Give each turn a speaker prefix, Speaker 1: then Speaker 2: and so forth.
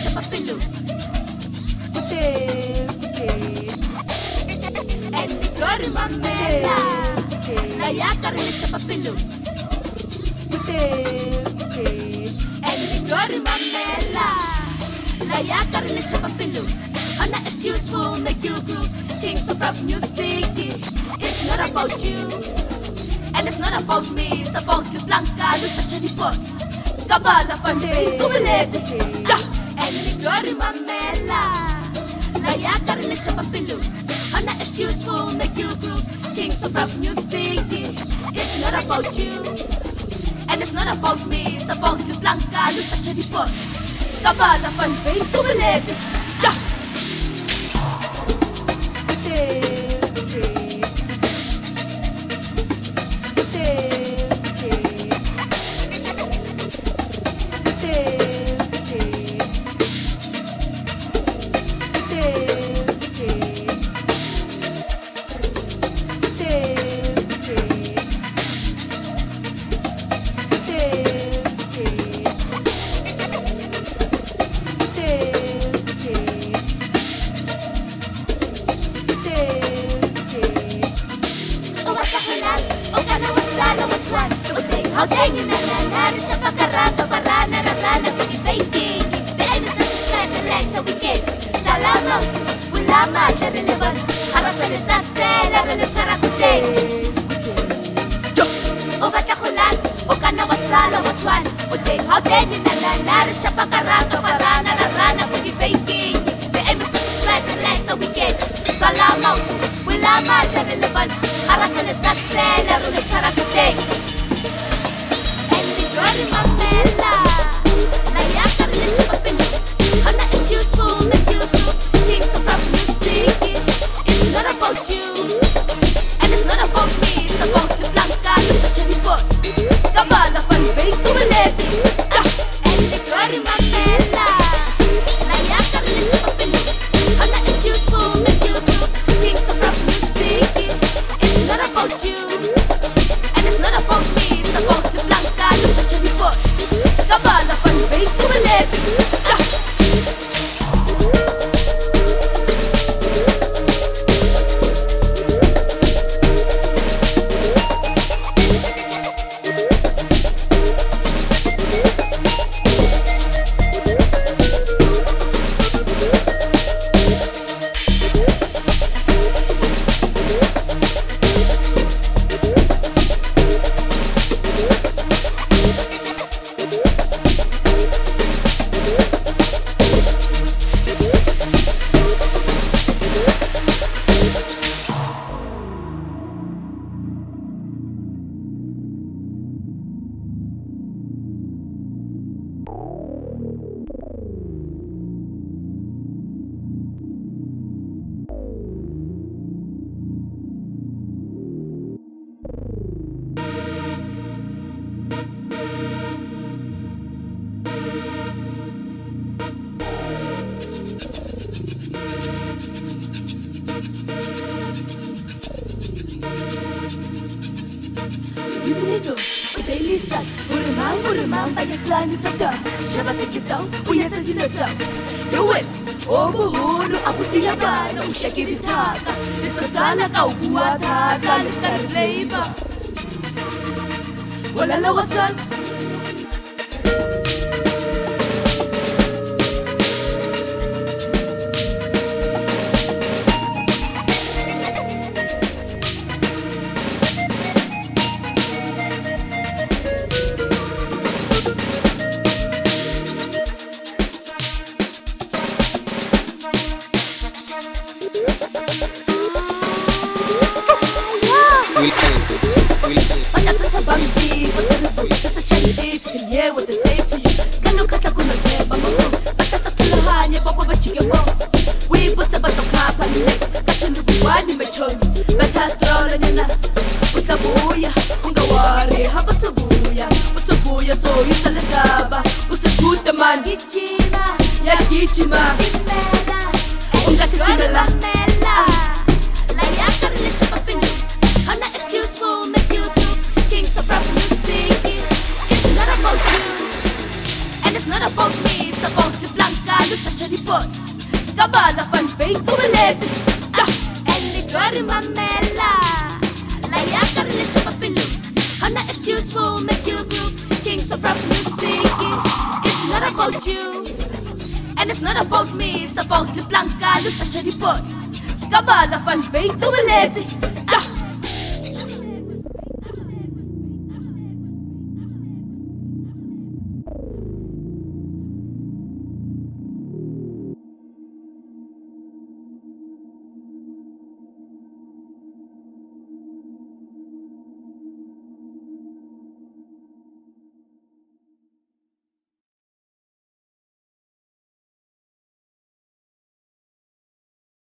Speaker 1: papilu. Pute, en mi cor mamela, la yacar le papilu. Pute, en mi cor mamela, la yacar le papilu. Ana is useful, make you groove. Things of rap music, it's not about you, and it's not about me. It's about you, Blanca, lu such a report. Scabala fande, kumulete, ja, and mi cor mamela. La yacar le papilu. Ana is useful, make you groove. Things of rap music, it's not about you, and it's not about me. It's about you, Blanca, lu such a report. Scabala fande, kumulete, ja. Wala lawasan. such a report. Scabala fan feito beleza. Già, e mi cuore mammella. La yakarle shapapilu. Hana excuse for make you group. Things so proud music. It's not about you. And it's not about me. It's about the blanca, such a report. Scabala fan feito beleza.